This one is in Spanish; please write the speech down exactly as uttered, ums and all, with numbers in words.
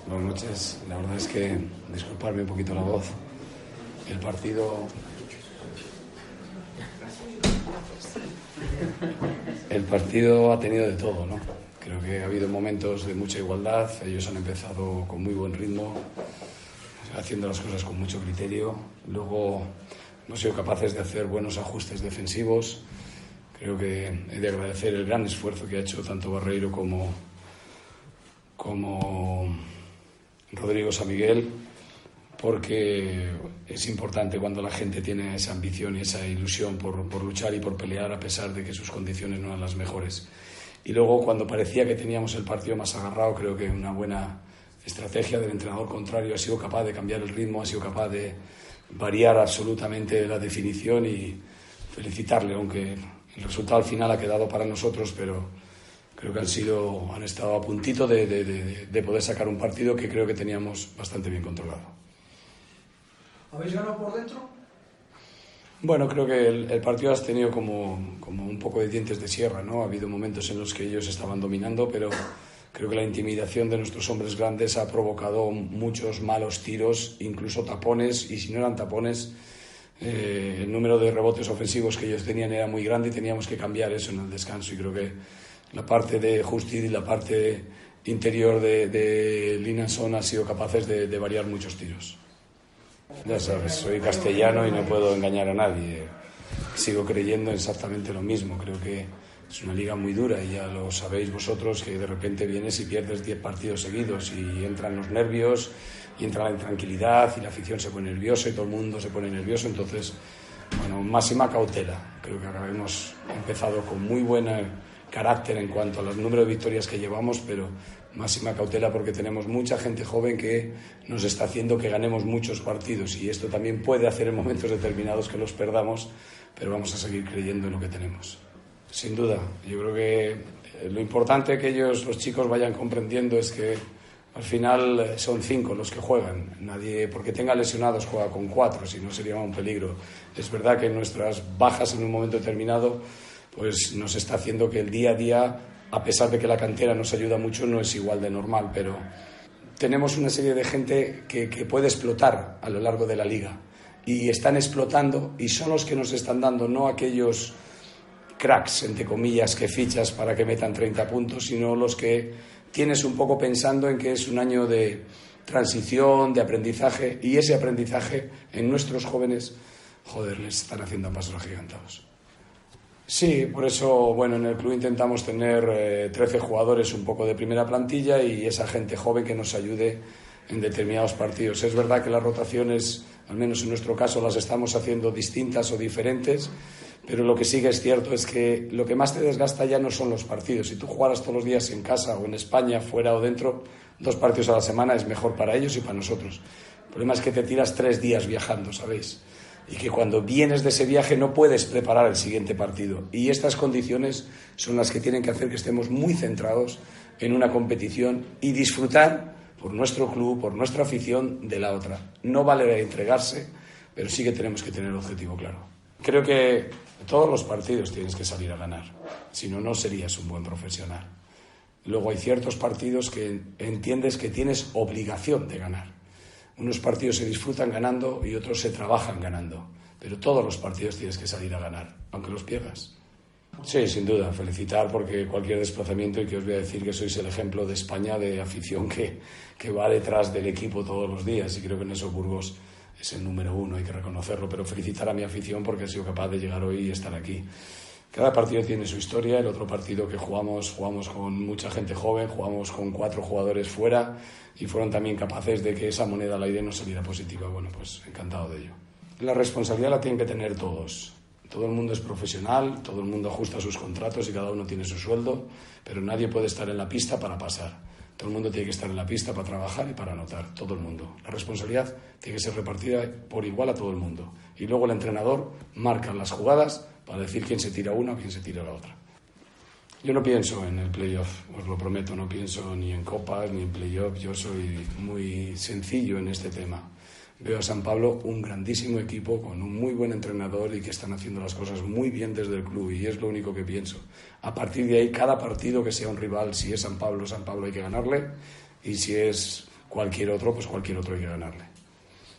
Buenas noches. La verdad es que, disculparme un poquito la voz, el partido... El partido ha tenido de todo, ¿no? Creo que ha habido momentos de mucha igualdad. Ellos han empezado con muy buen ritmo, haciendo las cosas con mucho criterio. Luego hemos sido capaces de hacer buenos ajustes defensivos. Creo que he de agradecer el gran esfuerzo que ha hecho tanto Barreiro como, como Rodrigo San Miguel, porque es importante cuando la gente tiene esa ambición y esa ilusión por, por luchar y por pelear a pesar de que sus condiciones no eran las mejores. Y luego, cuando parecía que teníamos el partido más agarrado, creo que una buena estrategia del entrenador contrario ha sido capaz de cambiar el ritmo, ha sido capaz de variar absolutamente la definición, y felicitarle, aunque el resultado al final ha quedado para nosotros, pero creo que han sido, han estado a puntito de, de, de, de poder sacar un partido que creo que teníamos bastante bien controlado. ¿Habéis ganado por dentro? Bueno, creo que el, el partido has tenido como, como un poco de dientes de sierra, ¿no? Ha habido momentos en los que ellos estaban dominando, pero creo que la intimidación de nuestros hombres grandes ha provocado muchos malos tiros, incluso tapones, y si no eran tapones, eh, el número de rebotes ofensivos que ellos tenían era muy grande y teníamos que cambiar eso en el descanso. Y creo que la parte de Justit y la parte interior de, de Linanson han sido capaces de, de variar muchos tiros. Ya sabes, soy castellano y no puedo engañar a nadie. Sigo creyendo exactamente lo mismo. Creo que es una liga muy dura y ya lo sabéis vosotros, que de repente vienes y pierdes diez partidos seguidos y entran los nervios y entra la intranquilidad y la afición se pone nerviosa y todo el mundo se pone nervioso. Entonces, bueno, máxima cautela. Creo que ahora hemos empezado con muy buen carácter en cuanto al número de victorias que llevamos, pero máxima cautela porque tenemos mucha gente joven que nos está haciendo que ganemos muchos partidos, y esto también puede hacer en momentos determinados que los perdamos, pero vamos a seguir creyendo en lo que tenemos. Sin duda, yo creo que lo importante que ellos, los chicos, vayan comprendiendo es que al final son cinco los que juegan. Nadie, porque tenga lesionados, juega con cuatro, si no sería un peligro. Es verdad que nuestras bajas en un momento determinado pues nos está haciendo que el día a día, a pesar de que la cantera nos ayuda mucho, no es igual de normal, pero tenemos una serie de gente que, que puede explotar a lo largo de la liga, y están explotando, y son los que nos están dando, no aquellos cracks, entre comillas, que fichas para que metan treinta puntos, sino los que tienes un poco pensando en que es un año de transición, de aprendizaje, y ese aprendizaje en nuestros jóvenes, joder, les están haciendo a pasos agigantados. Sí, por eso, bueno, en el club intentamos tener eh, trece jugadores un poco de primera plantilla y esa gente joven que nos ayude en determinados partidos. Es verdad que las rotaciones, al menos en nuestro caso, las estamos haciendo distintas o diferentes, pero lo que sí que es cierto es que lo que más te desgasta ya no son los partidos. Si tú jugaras todos los días en casa o en España, fuera o dentro, dos partidos a la semana es mejor para ellos y para nosotros. El problema es que te tiras tres días viajando, ¿sabéis? Y que cuando vienes de ese viaje no puedes preparar el siguiente partido. Y estas condiciones son las que tienen que hacer que estemos muy centrados en una competición y disfrutar por nuestro club, por nuestra afición, de la otra. No vale entregarse, pero sí que tenemos que tener el objetivo claro. Creo que todos los partidos tienes que salir a ganar, si no, no serías un buen profesional. Luego hay ciertos partidos que entiendes que tienes obligación de ganar. Unos partidos se disfrutan ganando y otros se trabajan ganando, pero todos los partidos tienes que salir a ganar, aunque los pierdas. Sí, sin duda, felicitar porque cualquier desplazamiento, y que os voy a decir que sois el ejemplo de España de afición que, que va detrás del equipo todos los días, y creo que en eso Burgos es el número uno, hay que reconocerlo, pero felicitar a mi afición porque ha sido capaz de llegar hoy y estar aquí. Cada partido tiene su historia. El otro partido que jugamos, jugamos con mucha gente joven, jugamos con cuatro jugadores fuera y fueron también capaces de que esa moneda al aire no saliera positiva. Bueno, pues encantado de ello. La responsabilidad la tienen que tener todos. Todo el mundo es profesional, todo el mundo ajusta sus contratos y cada uno tiene su sueldo, pero nadie puede estar en la pista para pasar. Todo el mundo tiene que estar en la pista para trabajar y para anotar, todo el mundo. La responsabilidad tiene que ser repartida por igual a todo el mundo. Y luego el entrenador marca las jugadas para decir quién se tira una o quién se tira la otra. Yo no pienso en el playoff, os lo prometo, no pienso ni en copas ni en playoff. Yo soy muy sencillo en este tema. Veo a San Pablo un grandísimo equipo con un muy buen entrenador y que están haciendo las cosas muy bien desde el club, y es lo único que pienso. A partir de ahí, cada partido que sea un rival, si es San Pablo, San Pablo hay que ganarle, y si es cualquier otro, pues cualquier otro hay que ganarle.